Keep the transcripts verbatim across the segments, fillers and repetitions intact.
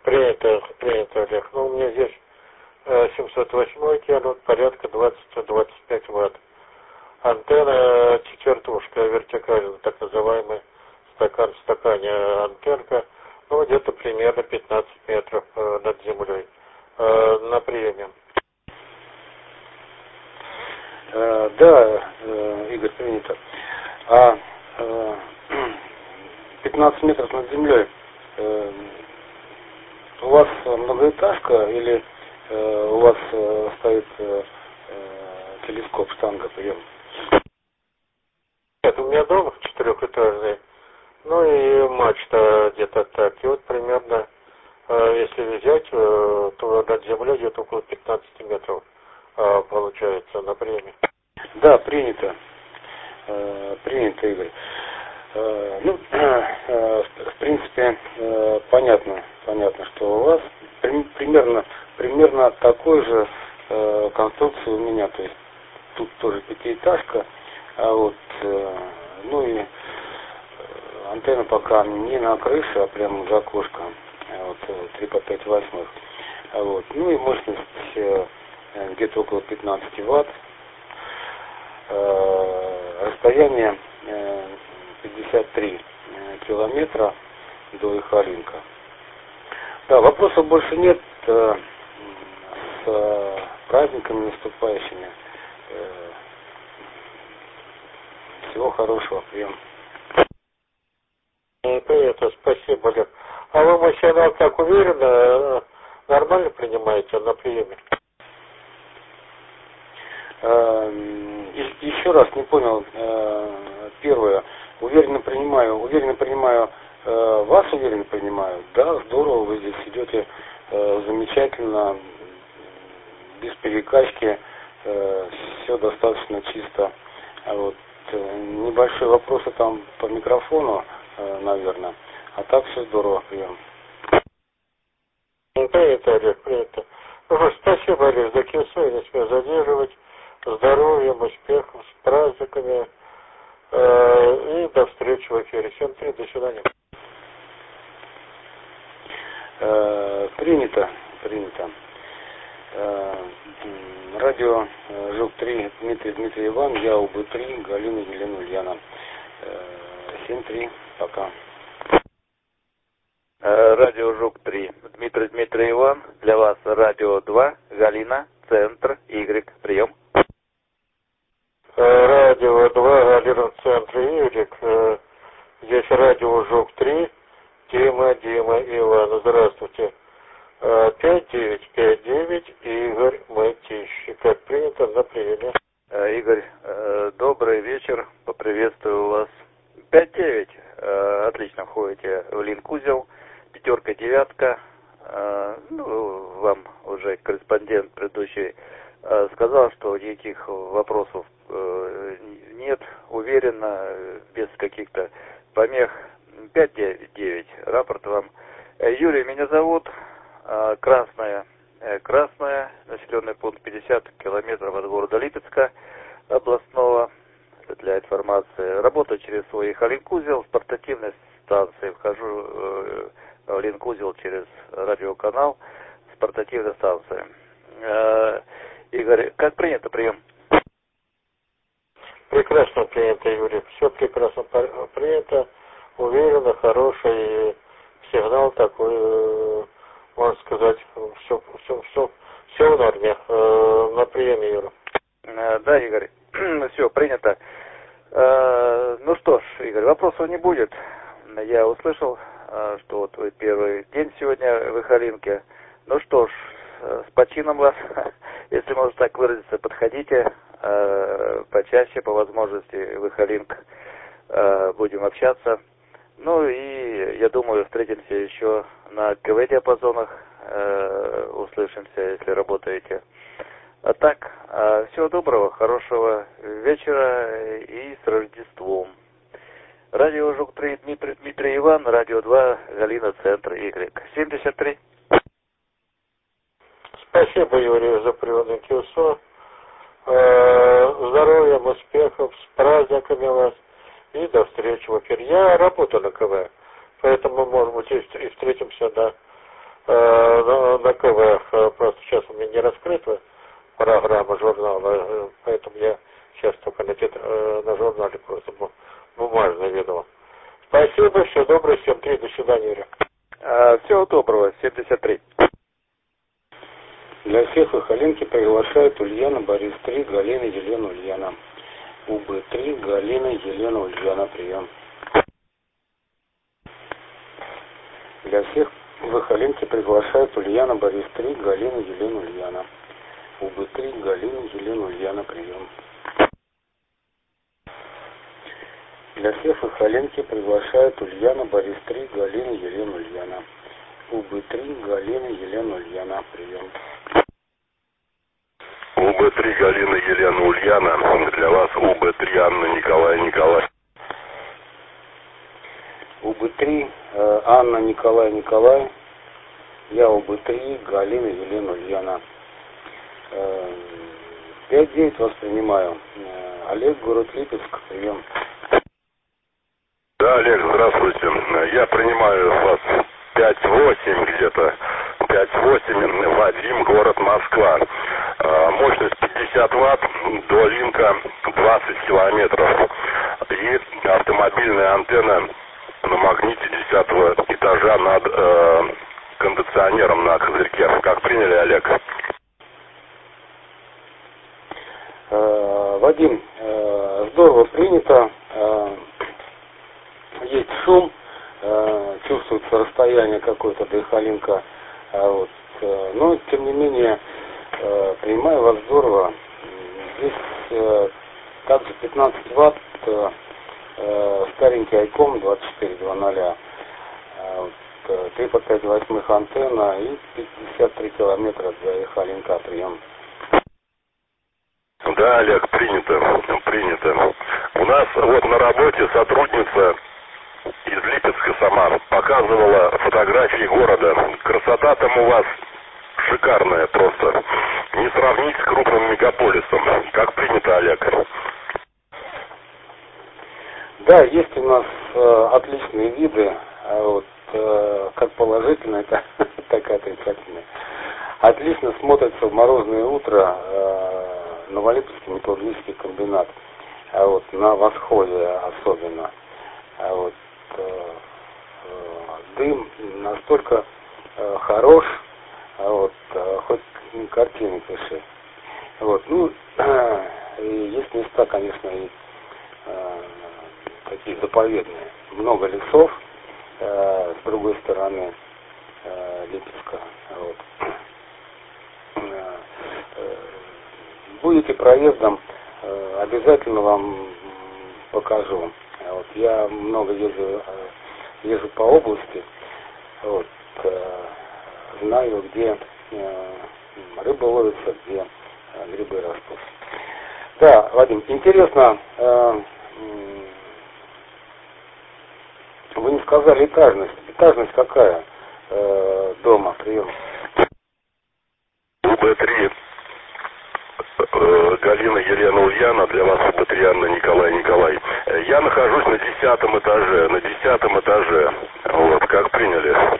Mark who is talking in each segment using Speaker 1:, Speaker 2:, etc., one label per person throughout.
Speaker 1: Принято, принято, Олег. Ну, у меня здесь э, семьсот восемь тянут, порядка двадцать-двадцать пять ватт. Антенна четвертушка, вертикальная, так называемая, стакан в стакане антенка, ну, где-то примерно пятнадцать метров э, над землей э, на приеме.
Speaker 2: Э, да, э, Игорь, принято. А э, пятнадцать метров над землей, э, у вас многоэтажка или э, у вас э, стоит э, телескоп, штанга, прием?
Speaker 1: Нет, у меня дом четырехэтажный, ну и мачта где-то так. И вот примерно, э, если взять, э, то над землей где-то около пятнадцати метров э, получается на приеме.
Speaker 2: Да, принято. Э, принято, Игорь. Э, ну, э, в принципе, э, понятно, понятно, что у вас при, примерно, примерно такой же э, конструкции у меня, то есть тут тоже пятиэтажка, а вот, э, ну и э, антенна пока не на крыше, а прямо за окошком, вот, три по пять восьмых, вот, ну и мощность э, где-то около пятнадцати ватт, э, расстояние э, пятьдесят три километра до Ихалинка. Да, вопросов больше нет. Э, с э, праздниками наступающими. Э, всего хорошего, прием.
Speaker 1: Это, спасибо, Олег. А вы мой сигнал так уверенно, нормально принимаете на приеме?
Speaker 2: Э, еще раз не понял. Э, первое. Уверенно принимаю, уверенно принимаю, э, вас уверенно принимаю. Да, здорово, вы здесь идете э, замечательно, без перекачки, э, все достаточно чисто. А вот э, небольшие вопросы там по микрофону, э, наверное. А так все здорово, прием.
Speaker 1: Принято, Олег, принято. Ну, спасибо, Олег, за кису, не смею задерживать. Здоровьем, успехов, с праздниками. И до встречи в эфире. Всем три, до свидания.
Speaker 2: Э, принято, принято. Э, радио ЖУК три, Дмитрий, Дмитрий Иван, я УБ три, Галина, Елена, Ульяна. Э, семь три, пока.
Speaker 3: Радио ЖУК три, Дмитрий, Дмитрий Иван, для вас радио два, Галина, Центр, Y, прием.
Speaker 1: Радио два, Галина, Центр, Y, здесь радио ЖУК три, Дима, Дима, Иван, здравствуйте. пять девять пять девять, Игорь Мытищ. Как принято, на приеме.
Speaker 3: Игорь, добрый вечер, поприветствую вас. пять девять, отлично входите в линк-узел, пятерка, девятка. Ну, вам уже корреспондент предыдущий сказал, что никаких вопросов нет, уверенно, без каких-то помех. пять девять, рапорт вам. Юрий, меня зовут. Красная, Красная, населенный пункт пятьдесят километров от города Липецка областного, для информации. Работаю через свой линк-узел с портативной станции. Вхожу э, в линк-узел через радиоканал с портативной станции. Э, Игорь, как принято прием?
Speaker 1: Прекрасно принято, Юрий. Все прекрасно принято. Уверенно, хороший сигнал такой, можно сказать, все, все, все, все в норме. Э, на приеме, Юра.
Speaker 3: Э, да, Игорь. Все, принято. Э, ну что ж, Игорь, вопросов не будет. Я услышал, э, что вот вы первый день сегодня в Ихалинке. Ну что ж, э, с почином вас, если можно так выразиться, подходите э, почаще, по возможности, в Ихалинк. Э, будем общаться. Ну и, я думаю, встретимся еще на КВ-диапазонах, э, услышимся, если работаете. А так, э, всего доброго, хорошего вечера и с Рождеством. Радио ЖУК три, Дмитрий, Дмитрий Иван, радио два, Галина, Центр, Y. семьдесят три.
Speaker 1: Спасибо, Юрий, за приводный КИУСО. Э, здоровья, успехов, с праздниками вас. И до встречи в эфире. Я работаю на КВ, поэтому, может быть, и встретимся на на, на КВ просто сейчас у меня не раскрыта программа журнала, поэтому я сейчас только на, на журнале просто бумажно видел. Спасибо, все доброе, семь три, до свидания, Юрий.
Speaker 3: А, всего доброго, семьдесят три.
Speaker 2: Для всех Сахалинки приглашают Ульяна, Борис три, Галина, Елена, Ульяна. УБ три, Галина, Елена, Ульяна, прием. Для всех в Сахалинке приглашают Ульяна, Борис три, Галина, Елена, Ульяна. УБ три, Галина, Елена, Ульяна, прием. Для всех в Сахалинке приглашают Ульяна, Борис три, Галина, Елена, Ульяна. УБ три, Галина, Елена, Ульяна, прием.
Speaker 4: УБ три, Галина, Елена, Ульяна. Для вас УБ три, Анна, Николай, Николай.
Speaker 2: УБ три, э, Анна, Николай, Николай. Я УБ три, Галина, Елена, Ульяна. Э, пять девять воспринимаю. Э, Олег, город Липецк, прием.
Speaker 4: Да, Олег, здравствуйте. Я принимаю вас пять восемь где-то. пять восемь, Вадим, город Москва. Мощность пятьдесят ватт, до линка двадцать километров. И автомобильная антенна на магните десятого этажа над э, кондиционером на козырьке. Как приняли, Олег?
Speaker 2: Э, Вадим, э, здорово принято. Э, есть шум, э, чувствуется расстояние какое-то до Сахалинка. А вот, э, но, тем не менее, э, принимаю вас здорово. Здесь э, также пятнадцать ватт, э, э, старенький Айком двадцать четыре два ноль, э, вот, э, три по пять восьмых антенна и пятьдесят три километра до Сахалинка, прием.
Speaker 4: Да, Олег, принято, принято. У нас вот на работе сотрудница из Липецка сама показывала фотографии города. Красота там у вас шикарная просто. Не сравнить с крупным мегаполисом. Как принято, Олег?
Speaker 2: Да, есть у нас э, отличные виды, а вот, э, как положительные, так, так и отрицательные. Отлично смотрится в морозное утро э, Новолипецкий металлургический комбинат, а вот на восходе особенно. А вот, э, э, дым настолько э, хорош, а вот, э, хоть картины пиши. Вот, ну, э, и есть места, конечно, и э, такие заповедные. Много лесов э, с другой стороны э, Липецка. Вот. Э, э, будете проездом, э, обязательно вам покажу. Вот, я много езжу, э, езжу по области, вот, э, знаю, где э, рыба ловится, где э, грибы растут. Да, Вадим, интересно, э, вы не сказали этажность. Этажность какая э, дома, прием?
Speaker 4: УБ три, э, Галина, Елена, Ульяна. Для вас УБ три, Анна, Николай, Николай. Я нахожусь на десятом этаже. На десятом этаже. Вот, как приняли?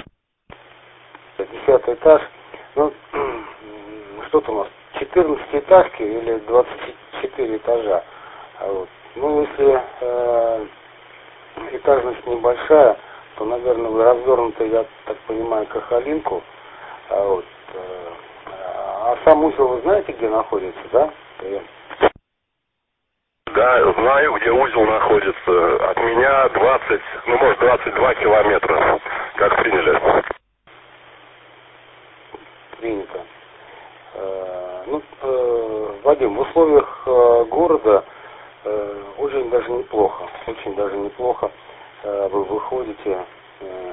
Speaker 2: Десятый этаж. Ну, что-то у нас, четырнадцатиэтажки или двадцать четыре этажа. А вот, ну, если э, этажность небольшая, то, наверное, вы развернуты, я так понимаю, к Сахалинку. А, вот, э, а сам узел вы знаете, где находится, да? Прием.
Speaker 4: Да, знаю, где узел находится. От меня двадцать, ну, может, двадцать два километра. Как приняли?
Speaker 2: Принято. Э, ну, э, Вадим, в условиях э, города э, очень даже неплохо. Очень даже неплохо. Э, вы выходите. Э,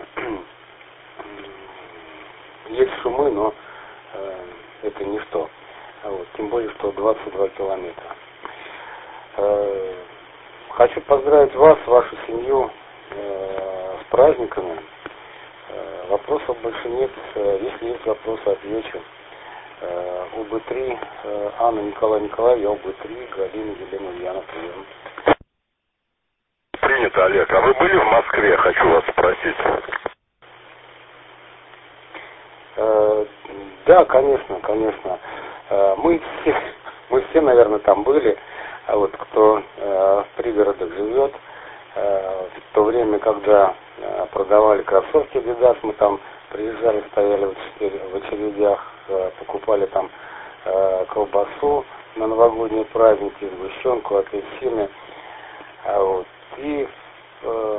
Speaker 2: есть шумы, но э, это ничто. Вот, тем более, что двадцать два километра. Э, хочу поздравить вас, вашу семью э, с праздниками. Э, вопросов больше нет. Э, если есть вопросы, отвечу. Э, УБ три, э, Анна, Николай, Николай, я УБ три, Галина, Елена, Ульяна, прием.
Speaker 4: Принято, Олег. А вы были в Москве, хочу вас спросить?
Speaker 2: Э, да, конечно, конечно. Э, мы все, мы все, наверное, там были. А вот кто э, в пригородах живет, э, в то время, когда э, продавали кроссовки Adidas, мы там приезжали, стояли в очередях, э, покупали там э, колбасу на новогодние праздники, сгущенку, апельсины. А вот, и э,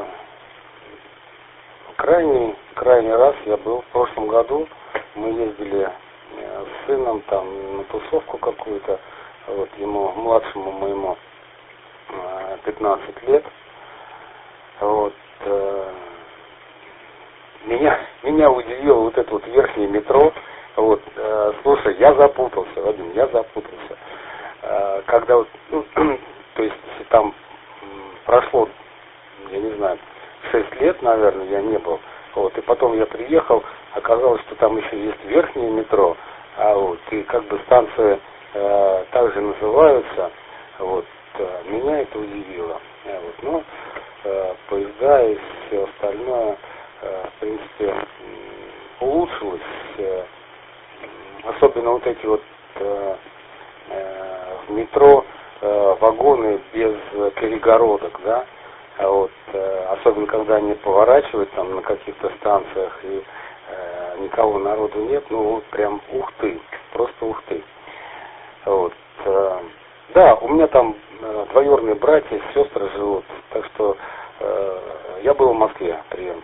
Speaker 2: крайний, крайний раз я был в прошлом году. Мы ездили э, с сыном там на тусовку какую-то. Вот, ему, младшему моему, э, пятнадцать лет. Вот, э, меня, меня удивило вот это вот верхнее метро. Вот, э, слушай, я запутался, Вадим, я запутался. Э, когда вот, ну, то есть там прошло, я не знаю, шесть лет, наверное, я не был. Вот, и потом я приехал, оказалось, что там еще есть верхнее метро, а вот, и как бы станции э, также называются. Вот, э, меня это удивило. Э, вот, но э, поезда и все остальное, э, в принципе, э, улучшилось. Э, особенно вот эти вот э, э, в метро э, вагоны без перегородок, да. А вот, э, особенно когда они поворачивают там на каких-то станциях и э, никого народу нет, ну вот прям ух ты, просто ух ты. Вот, э, да, у меня там э, двоюродные братья, сестры живут, так что э, я был в Москве, прием.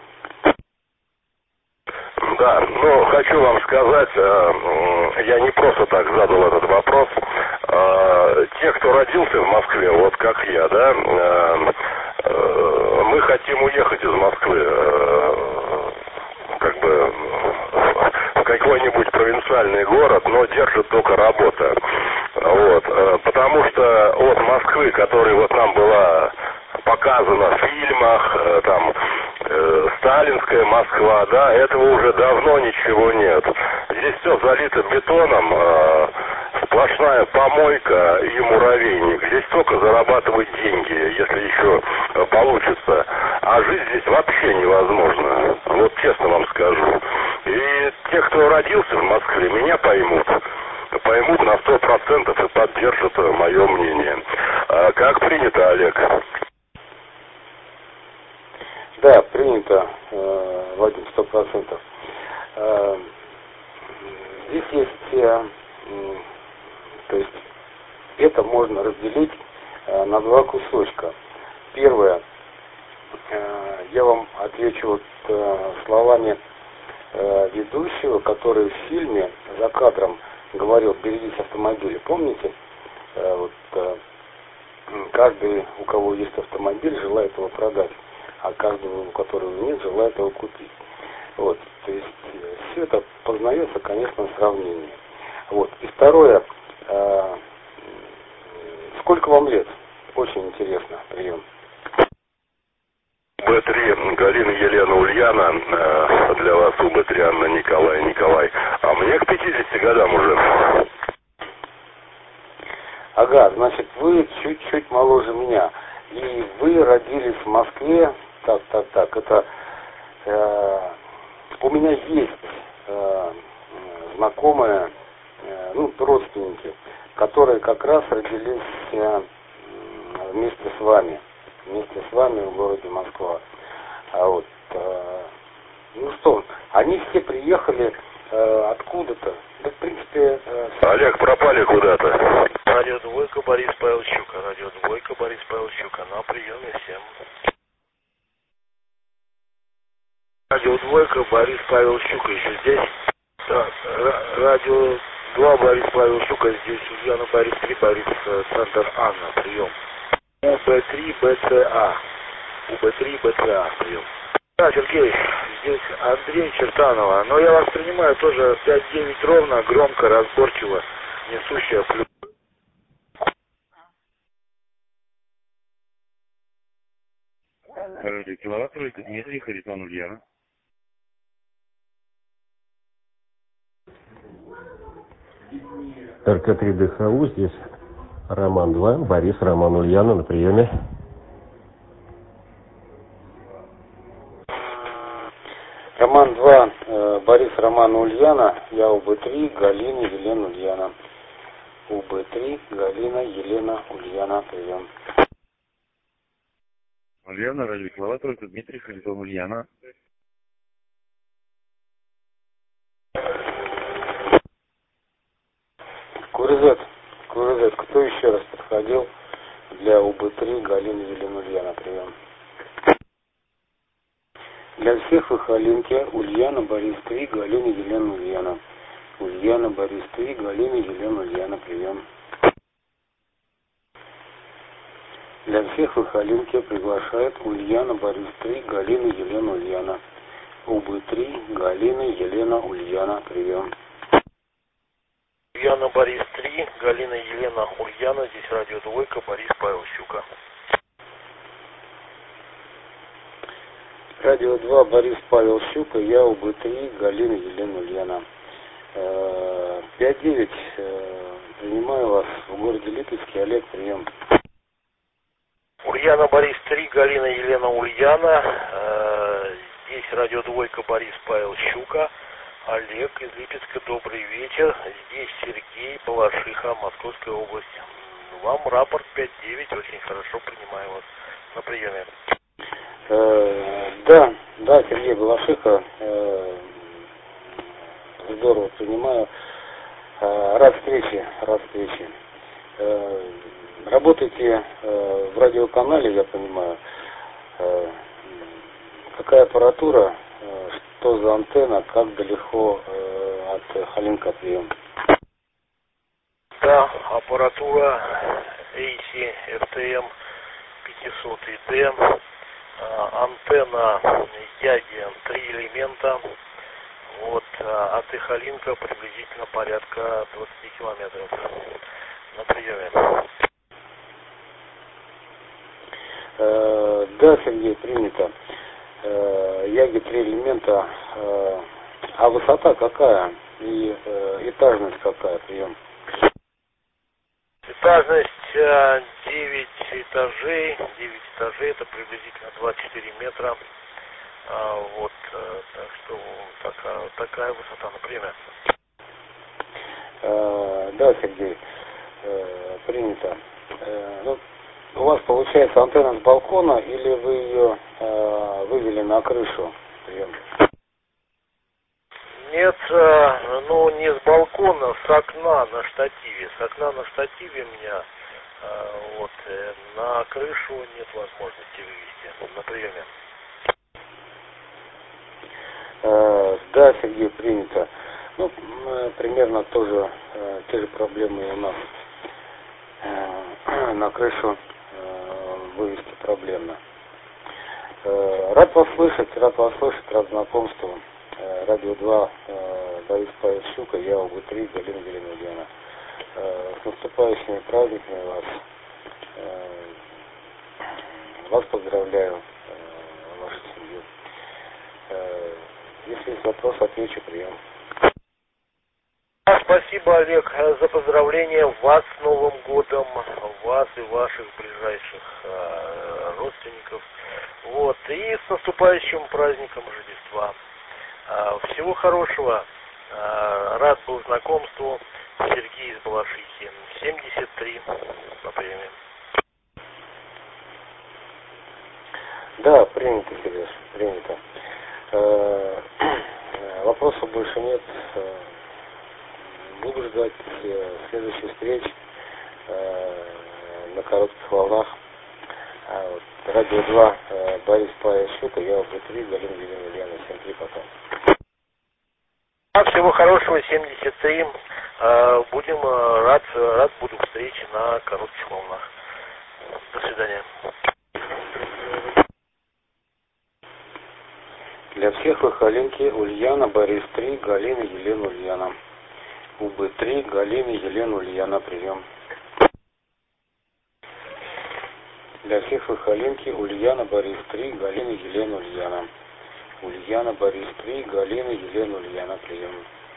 Speaker 4: Да, ну, хочу вам сказать, э, я не просто так задал этот вопрос. Э, те, кто родился в Москве, вот как я, да, э, э, мы хотим уехать из Москвы, э, как бы в какой-нибудь провинциальный город, но держит только работа. Вот, э, потому что от Москвы, которая вот нам была показана в фильмах, э, там, э, сталинская Москва, да, этого уже давно ничего нет. Здесь все залито бетоном, э, сплошная помойка и муравейник. Здесь только зарабатывать деньги, если еще э, получится. А жить здесь вообще невозможно. Вот честно вам скажу. И те, кто родился в Москве, меня поймут. Поймут на сто процентов и поддержат мое мнение. А как принято, Олег?
Speaker 2: Да, принято, э, Вадим, сто процентов. Э, здесь есть, э, э, то есть это можно разделить э, на два кусочка. Первое, э, я вам отвечу вот, э, словами э, ведущего, который в фильме за кадром говорил: берегись автомобиля. Помните? Э, вот, э, каждый, у кого есть автомобиль, желает его продать, а каждому, у которого нет, желает его купить. Вот, то есть все это познается, конечно, в сравнении. Вот. И второе, э, сколько вам лет? Очень интересно, прием.
Speaker 4: Бэ три Галина Елена Ульяна, э, для вас У Бэ три Анна Николай Николай. А мне к пятидесяти годам уже.
Speaker 2: Ага, значит, вы чуть-чуть моложе меня. И вы родились в Москве. Так, так, так. Это э, у меня есть э, знакомые, э, ну, родственники, которые как раз родились э, вместе с вами. Вместе с вами в городе Москва. А вот, э, ну что, они все приехали э, откуда-то. Да, в принципе... Э,
Speaker 4: Олег, пропали куда-то.
Speaker 5: Радио Двойка, Борис Павел Щука. Радио Двойка, Борис Павел Щука. На приеме всем. Радио Двойка, Борис Павел Щука еще здесь. Да, радио два, Борис Павел Щука здесь. Ульяна, Борис три, Борис, центр Анна. Прием. У Бэ три, Бэ Цэ А. У Бэ три, Бэ Цэ А. Прием. Да, Сергей, здесь Андрей Чертанова. Но я вас принимаю тоже пять девять ровно, громко, разборчиво, несущая плюс.
Speaker 6: Радио Киловатт, Дмитрий, Харитон Ульяна.
Speaker 7: Эр Ка три Дэ Ха У, здесь Роман два, Борис, Роман, Ульяна на приеме.
Speaker 2: Роман два, э, Борис, Роман. Романа Ульяна, я УБ-три, Галина, Елена, Ульяна. УБ-три, Галина, Елена, Ульяна, прием.
Speaker 6: Ульяна, радио экватор, это Дмитрий, Харитон, Ульяна.
Speaker 2: Курзет, Курзет, кто еще раз подходил для УБ-три, Галина, Елена, Ульяна, прием. Для всех в Ихалинке Ульяна, Борис-три, Галина, Елена, Ульяна. Ульяна, Борис-три, Галина, Елена, Ульяна, прием. Для всех в Ихалинке приглашает Ульяна, Борис-три, Галина, Елена, Ульяна. УБ-три, Галина, Елена, Ульяна, прием.
Speaker 5: Ульяна, Борис-три, Галина, Елена, Ульяна, здесь радио Двойка, Борис, Павел, Щука.
Speaker 2: Радио два, Борис, Павел, Щука, я УБ-три, Галина, Елена, Ульяна. пять девять, принимаю вас в городе Липецке, Олег, прием.
Speaker 5: Ульяна, Борис-три, Галина, Елена, Ульяна, здесь радио Двойка, Борис, Павел, Щука. Олег из Липецка, добрый вечер. Здесь Сергей, Балашиха, Московская область. Вам рапорт пять девять, очень хорошо, принимаю вас на приеме.
Speaker 2: Э, да, да, Сергей Балашиха, э, здорово принимаю. Э, рад встрече, рад встрече. Э, работаете э, в радиоканале, я понимаю. Э, какая аппаратура? Что за антенна, как далеко э, от Халинка прием?
Speaker 5: Да, аппаратура эй си эф ти эм пятьсот ди, антенна Яги, три элемента, вот, от Ихалинка приблизительно порядка двадцати километров на приеме.
Speaker 2: Э, да, Сергей, принято. Яги три элемента, а высота какая и э, этажность какая, прием?
Speaker 5: Этажность девять этажей, девять этажей, это приблизительно двадцать четыре метра, а, вот, так что такая, такая высота, например.
Speaker 2: Э, да, Сергей, э, принято. Э, ну, у вас получается антенна с балкона или вы ее э, вывели на крышу? Прием.
Speaker 5: Нет, ну не с балкона, с окна на штативе. С окна на штативе у меня вот на крышу нет возможности вывести на приеме.
Speaker 2: Э, да, Сергей, принято. Ну, примерно тоже э, те же проблемы у нас. Э, на крышу э, вывести проблемно. Э, рад вас слышать, рад вас слышать, рад знакомству. Э, Радио два, э, Борис, Павел, Щука, я УБ-три, Галина, Елена, Ульяна. Э, с наступающими праздниками вас. Э, вас поздравляю, э, вашу семью. Э, если есть вопрос, отвечу, прием.
Speaker 5: Спасибо, Олег, за поздравления вас с Новым годом, вас и ваших ближайших э, родственников. Вот, и с наступающим праздником Рождества. Э, всего хорошего. Э, рад был знакомству. Сергей из Балашихи, семьдесят три на приеме.
Speaker 2: Да, принято, Сереж, принято. Э, вопросов больше нет. Буду ждать э, следующих встреч э, на коротких волнах. А, вот, Радио два, э, Борис, Павел, Щука, я УБ-три, Галина, Елена, Ульяна, семь три, потом.
Speaker 5: Всего хорошего, семьдесят три. Э, будем э, рад, рад буду встрече на коротких волнах. До свидания.
Speaker 2: Для всех в Ихалинке Ульяна, Борис три, Галина, Елена, Ульяна. УБ-три, Галина, Елена, Ульяна, прием. Для всех в Ихалинке Ульяна, Борис три, Галина, Елена, Ульяна. Ульяна, Борис три, Галина, Елена, Ульяна, прием.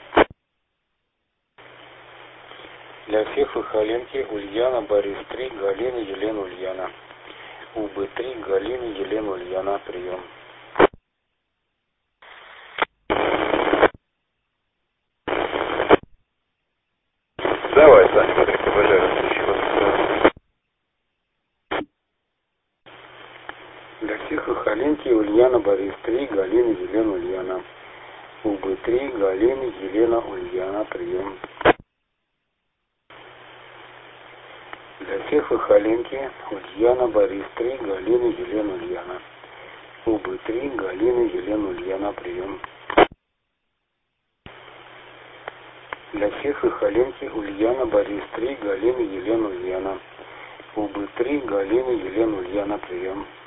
Speaker 2: Для всех в Ихалинке Ульяна, Борис три, Галина, Елена, Ульяна. УБ-три, Галина, Елена, Ульяна, прием. Для всех Выхоленки, Ульяна, Борис три, Галина, Елена, Ульяна. УБ три, Галина, Елена, Ульяна, прием. Для всех Выхоленки, Ульяна, Борис три, Галина, Елена, Ульяна. УБ три, Галина, Елена, Ульяна, прием. Для всех Выхоленки, Ульяна, Борис три, Галина, Елена, Ульяна. УБ три, Галина, Елена, Ульяна, прием.